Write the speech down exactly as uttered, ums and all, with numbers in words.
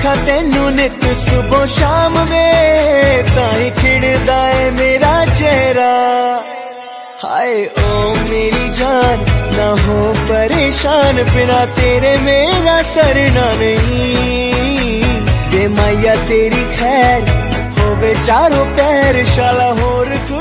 देखा तेनू नित सुबह शाम वे ताई खिड़दा है मेरा चेहरा। हाय ओ मेरी जान ना हो परेशान, बिना तेरे मेरा सरना नहीं। दे माया तेरी खैर होवे चारों पैर, शाला होर